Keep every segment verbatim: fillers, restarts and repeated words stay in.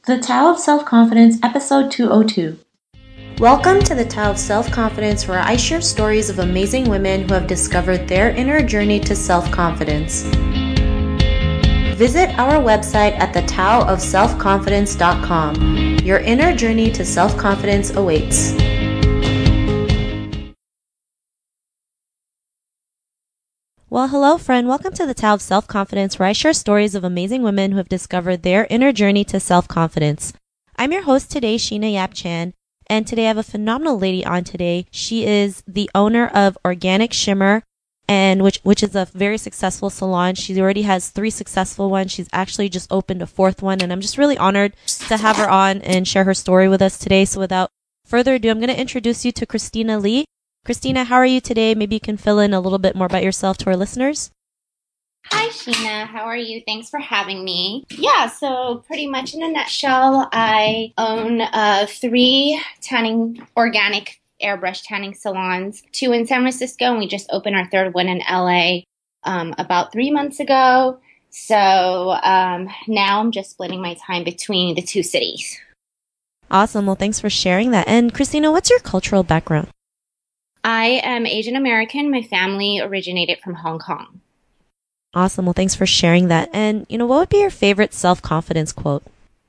The Tao of Self-Confidence, Episode two oh two. Welcome to the Tao of Self-Confidence, where I share stories of amazing women who have discovered their inner journey to self-confidence. Visit our website at the tao of self confidence dot com. Your inner journey to self-confidence awaits. Well, hello, friend. Welcome to the Tao of Self-Confidence, where I share stories of amazing women who have discovered their inner journey to self-confidence. I'm your host today, Sheena Yap Chan, and today I have a phenomenal lady on today. She is the owner of Organic Shimmer, and which which is a very successful salon. She already has three successful ones. She's actually just opened a fourth one, and I'm just really honored to have her on and share her story with us today. So without further ado, I'm going to introduce you to Christina Lee. Christina, how are you today? Maybe you can fill in a little bit more about yourself to our listeners. Hi, Sheena. How are you? Thanks for having me. Yeah, so pretty much in a nutshell, I own uh, three tanning, organic airbrush tanning salons, two in San Francisco, and we just opened our third one in L A um, about three months ago. So um, now I'm just splitting my time between the two cities. Awesome. Well, thanks for sharing that. And Christina, what's your cultural background? I am Asian American. My family originated from Hong Kong. Awesome. Well, thanks for sharing that. And, you know, what would be your favorite self-confidence quote?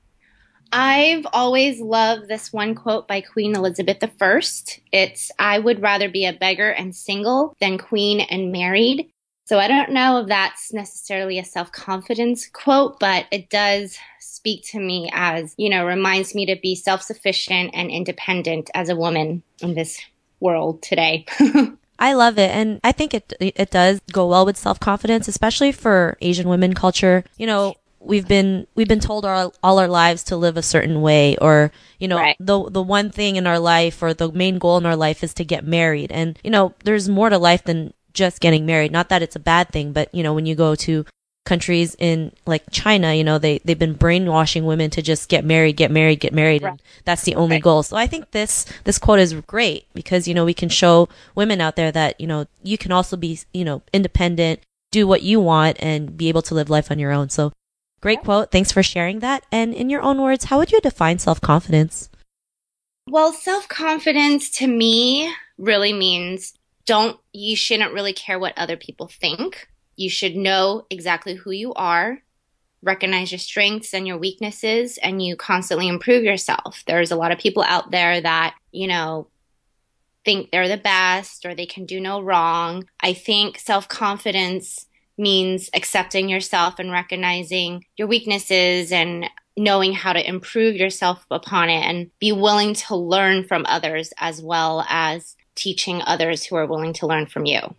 I've always loved this one quote by Queen Elizabeth the First. It's, "I would rather be a beggar and single than queen and married." So I don't know if that's necessarily a self-confidence quote, but it does speak to me as, you know, reminds me to be self-sufficient and independent as a woman in this world today. I love it. And I think it it does go well with self-confidence, especially for Asian women culture. You know, we've been we've been told our, all our lives to live a certain way, or, you know, Right. the the one thing in our life or the main goal in our life is to get married. And, you know, there's more to life than just getting married. Not that it's a bad thing, but, you know, when you go to countries in like China, you know, they, they've been brainwashing women to just get married, get married, get married. Right. And that's the only Right. goal. So I think this, this quote is great because, you know, we can show women out there that, you know, you can also be, you know, independent, do what you want and be able to live life on your own. So great quote. Thanks for sharing that. And in your own words, how would you define self-confidence? Well, self-confidence to me really means don't, you shouldn't really care what other people think. You should know exactly who you are, recognize your strengths and your weaknesses, and you constantly improve yourself. There's a lot of people out there that, you know, think they're the best or they can do no wrong. I think self-confidence means accepting yourself and recognizing your weaknesses and knowing how to improve yourself upon it and be willing to learn from others as well as teaching others who are willing to learn from you.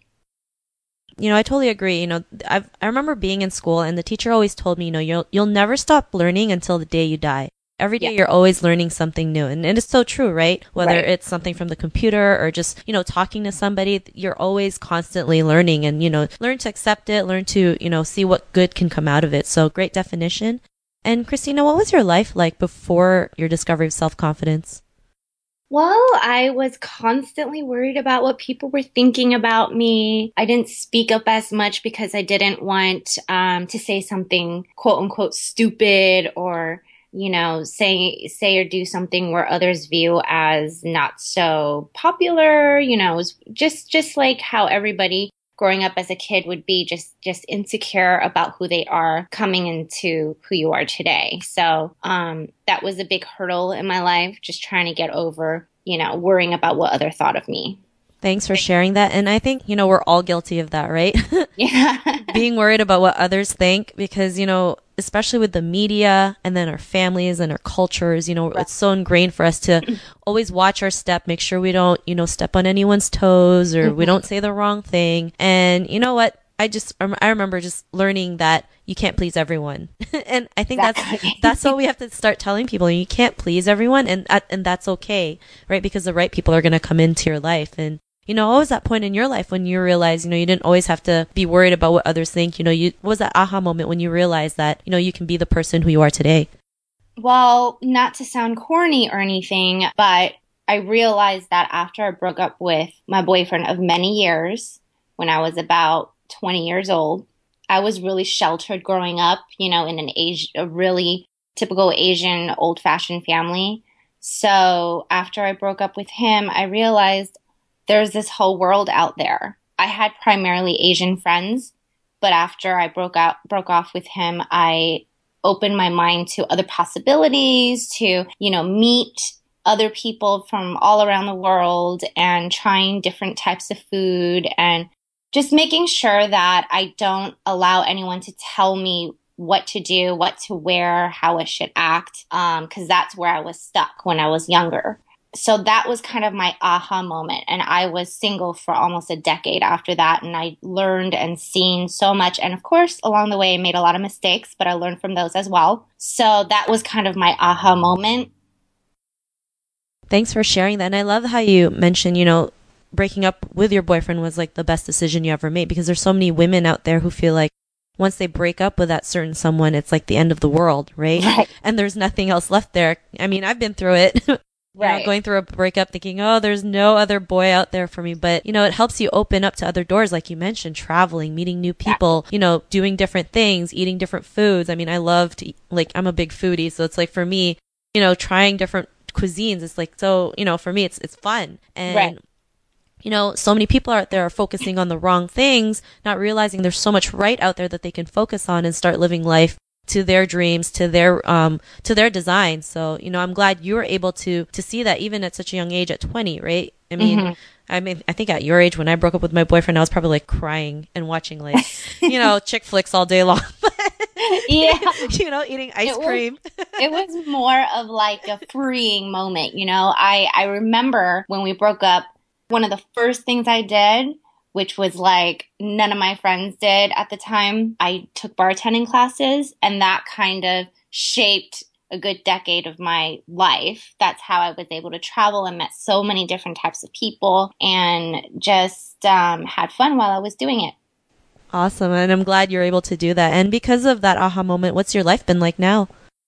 You know, I totally agree. You know, I I remember being in school and the teacher always told me, you know, you'll you'll never stop learning until the day you die. Every day Yeah. you're always learning something new. And, and it's so true, right? Whether Right. it's something from the computer or just, you know, talking to somebody, you're always constantly learning and, you know, learn to accept it, learn to, you know, see what good can come out of it. So great definition. And Christina, what was your life like before your discovery of self-confidence? Well, I was constantly worried about what people were thinking about me. I didn't speak up as much because I didn't want um, to say something quote unquote stupid or, you know, say say or do something where others view as not so popular. You know, it was just just like how everybody growing up as a kid would be just just insecure about who they are coming into who you are today. So um, that was a big hurdle in my life, just trying to get over, you know, worrying about what other thought of me. Thanks for sharing that. And I think, you know, we're all guilty of that, right? Yeah. Being worried about what others think because, you know, especially with the media and then our families and our cultures, you know, it's so ingrained for us to always watch our step, make sure we don't, you know, step on anyone's toes or we don't say the wrong thing. And you know what? I just, I remember just learning that you can't please everyone. And I think Exactly. that's, that's what we have to start telling people. You can't please everyone and, and that's okay, right? Because the right people are going to come into your life. And you know, what was that point in your life when you realized, you know, you didn't always have to be worried about what others think? You know, you what was that aha moment when you realized that, you know, you can be the person who you are today? Well, not to sound corny or anything, but I realized that after I broke up with my boyfriend of many years, when I was about twenty years old, I was really sheltered growing up, you know, in an age, a really typical Asian old-fashioned family. So after I broke up with him, I realized there's this whole world out there. I had primarily Asian friends, but after I broke out broke off with him, I opened my mind to other possibilities, to, you know, meet other people from all around the world and trying different types of food and just making sure that I don't allow anyone to tell me what to do, what to wear, how I should act, um, because that's where I was stuck when I was younger. So that was kind of my aha moment. And I was single for almost a decade after that. And I learned and seen so much. And of course, along the way, I made a lot of mistakes, but I learned from those as well. So that was kind of my aha moment. Thanks for sharing that. And I love how you mentioned, you know, breaking up with your boyfriend was like the best decision you ever made, because there's so many women out there who feel like once they break up with that certain someone, it's like the end of the world, right? Right. And there's nothing else left there. I mean, I've been through it. Right. You know, going through a breakup thinking, oh, there's no other boy out there for me. But, you know, it helps you open up to other doors, like you mentioned, traveling, meeting new people, you know, doing different things, eating different foods. I mean, I love to eat, like, I'm a big foodie. So it's like for me, you know, trying different cuisines, it's like, so, you know, for me, it's, it's fun. And, right. you know, so many people out there are focusing on the wrong things, not realizing there's so much right out there that they can focus on and start living life to their dreams, to their um to their design. So, you know, I'm glad you were able to to see that even at such a young age, at twenty, right? I mean, mm-hmm. I mean, I think at your age, when I broke up with my boyfriend, I was probably like crying and watching like, you know, chick flicks all day long. Yeah. You know, eating ice it cream. Was, it was more of like a freeing moment. You know, I, I remember when we broke up, one of the first things I did, which was like none of my friends did at the time, I took bartending classes, and that kind of shaped a good decade of my life. That's how I was able to travel and met so many different types of people and just um, had fun while I was doing it. Awesome. And I'm glad you're able to do that. And because of that aha moment, what's your life been like now?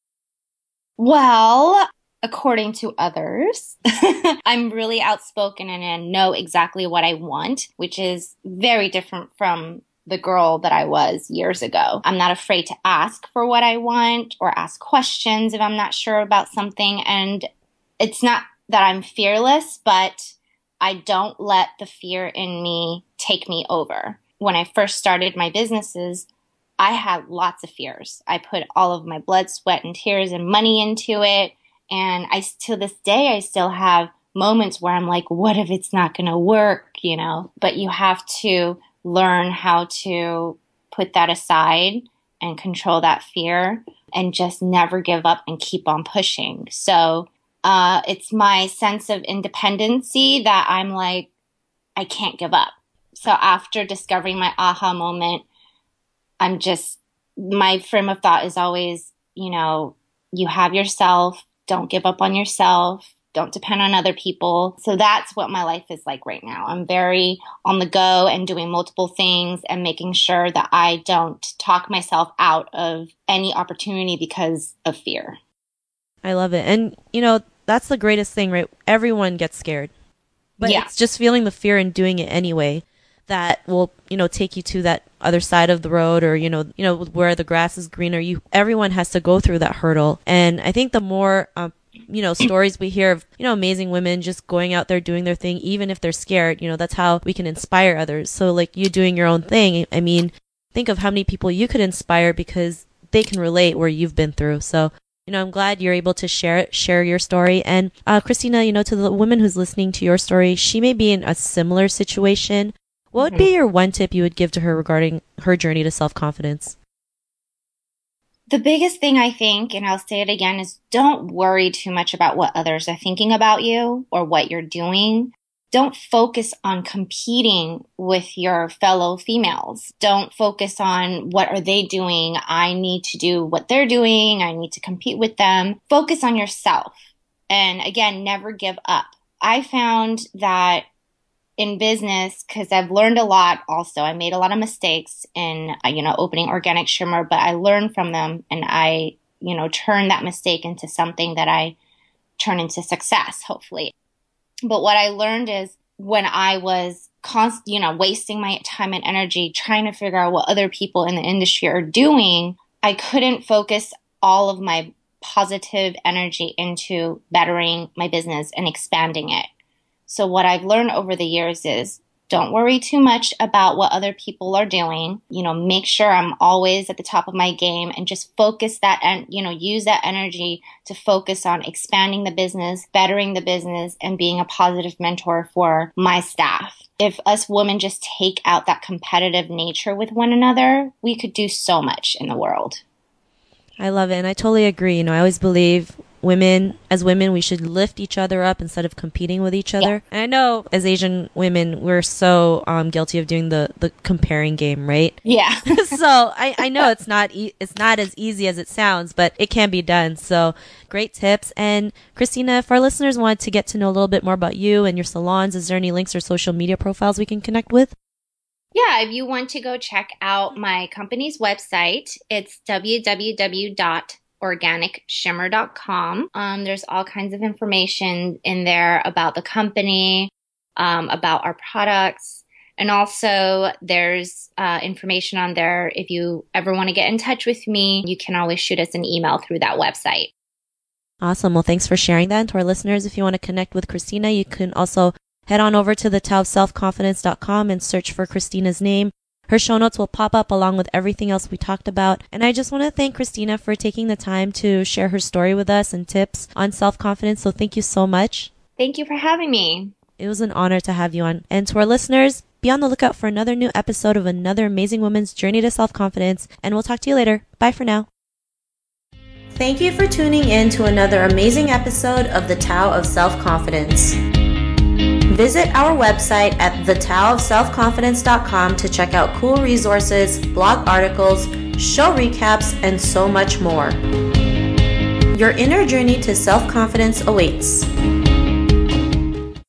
Well, according to others, I'm really outspoken and I know exactly what I want, which is very different from the girl that I was years ago. I'm not afraid to ask for what I want or ask questions if I'm not sure about something. And it's not that I'm fearless, but I don't let the fear in me take me over. When I first started my businesses, I had lots of fears. I put all of my blood, sweat, and tears and money into it. And I, to this day, I still have moments where I'm like, what if it's not going to work, you know? But you have to learn how to put that aside and control that fear and just never give up and keep on pushing. So uh, it's my sense of independency that I'm like, I can't give up. So after discovering my aha moment, I'm just, my frame of thought is always, you know, you have yourself, don't give up on yourself, don't depend on other people. So that's what my life is like right now. I'm very on the go and doing multiple things and making sure that I don't talk myself out of any opportunity because of fear. I love it. And, you know, that's the greatest thing, right? Everyone gets scared. But yeah. It's just feeling the fear and doing it anyway that will, you know, take you to that other side of the road, or, you know, you know, where the grass is greener. You, everyone has to go through that hurdle. And I think the more, um, you know, stories we hear of, you know, amazing women just going out there doing their thing, even if they're scared, you know, that's how we can inspire others. So like you doing your own thing, I mean, think of how many people you could inspire because they can relate where you've been through. So, you know, I'm glad you're able to share it, share your story. And uh, Christina, you know, to the woman who's listening to your story, she may be in a similar situation. What would be your one tip you would give to her regarding her journey to self-confidence? The biggest thing I think, and I'll say it again, is don't worry too much about what others are thinking about you or what you're doing. Don't focus on competing with your fellow females. Don't focus on what are they doing. I need to do what they're doing. I need to compete with them. Focus on yourself. And again, never give up. I found that in business, because I've learned a lot also. I made a lot of mistakes in, you know, opening Organic Shimmer, but I learned from them and I, you know, turned that mistake into something that I turn into success, hopefully. But what I learned is when I was const- you know, wasting my time and energy trying to figure out what other people in the industry are doing, I couldn't focus all of my positive energy into bettering my business and expanding it. So what I've learned over the years is don't worry too much about what other people are doing. You know, make sure I'm always at the top of my game and just focus that and, you know, use that energy to focus on expanding the business, bettering the business, and being a positive mentor for my staff. If us women just take out that competitive nature with one another, we could do so much in the world. I love it. And I totally agree. You know, I always believe women, as women, we should lift each other up instead of competing with each other. Yeah. And I know as Asian women, we're so um, guilty of doing the, the comparing game, right? Yeah. So I, I know it's not e- it's not as easy as it sounds, but it can be done. So great tips. And Christina, if our listeners want to get to know a little bit more about you and your salons, is there any links or social media profiles we can connect with? Yeah, if you want to go check out my company's website, it's w w w dot organic shimmer dot com. Um, there's all kinds of information in there about the company, um, about our products. And also there's uh, information on there. If you ever want to get in touch with me, you can always shoot us an email through that website. Awesome. Well, thanks for sharing that. And to our listeners, if you want to connect with Christina, you can also head on over to the tao of self confidence dot com and search for Christina's name. Her show notes will pop up along with everything else we talked about. And I just want to thank Christina for taking the time to share her story with us and tips on self-confidence. So thank you so much. Thank you for having me. It was an honor to have you on. And to our listeners, be on the lookout for another new episode of another amazing woman's journey to self-confidence. And we'll talk to you later. Bye for now. Thank you for tuning in to another amazing episode of The Tao of Self-Confidence. Visit our website at the tao of self confidence dot com to check out cool resources, blog articles, show recaps, and so much more. Your inner journey to self-confidence awaits.